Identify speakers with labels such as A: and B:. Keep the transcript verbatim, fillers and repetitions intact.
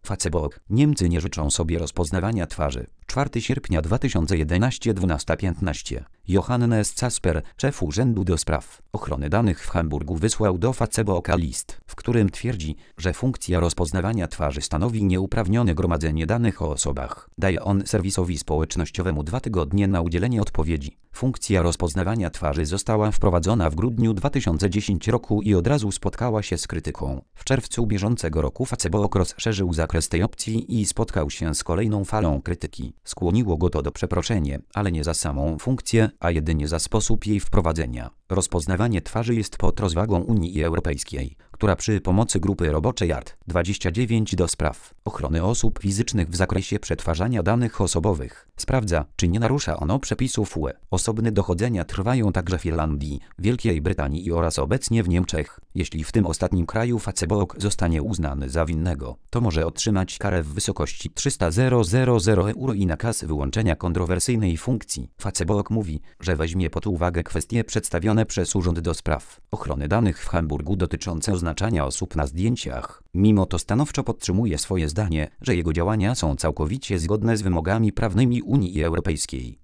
A: Facebook. Niemcy nie życzą sobie rozpoznawania twarzy. czwartego sierpnia dwa tysiące jedenastego dwunasta piętnaście. Johannes Casper, szef Urzędu do Spraw Ochrony Danych w Hamburgu, wysłał do Facebooka list, w którym twierdzi, że funkcja rozpoznawania twarzy stanowi nieuprawnione gromadzenie danych o osobach. Daje on serwisowi społecznościowemu dwa tygodnie na udzielenie odpowiedzi. Funkcja rozpoznawania twarzy została wprowadzona w grudniu dwa tysiące dziesiątego roku i od razu spotkała się z krytyką. W czerwcu bieżącego roku Facebook rozszerzył zakres tej opcji i spotkał się z kolejną falą krytyki. Skłoniło go to do przeproszenia, ale nie za samą funkcję, a jedynie za sposób jej wprowadzenia. Rozpoznawanie twarzy jest pod rozwagą Unii Europejskiej, która przy pomocy grupy roboczej A R T dwadzieścia dziewięć do spraw ochrony osób fizycznych w zakresie przetwarzania danych osobowych sprawdza, czy nie narusza ono przepisów U E. Osobne dochodzenia trwają także w Irlandii, Wielkiej Brytanii oraz obecnie w Niemczech. Jeśli w tym ostatnim kraju Facebook zostanie uznany za winnego, to może otrzymać karę w wysokości trzysta tysięcy euro i nakaz wyłączenia kontrowersyjnej funkcji. Facebook mówi, że weźmie pod uwagę kwestie przedstawione przez Urząd do Spraw Ochrony Danych w Hamburgu dotyczące oznaczania osób na zdjęciach. Mimo to stanowczo podtrzymuje swoje zdanie, że jego działania są całkowicie zgodne z wymogami prawnymi Unii Europejskiej.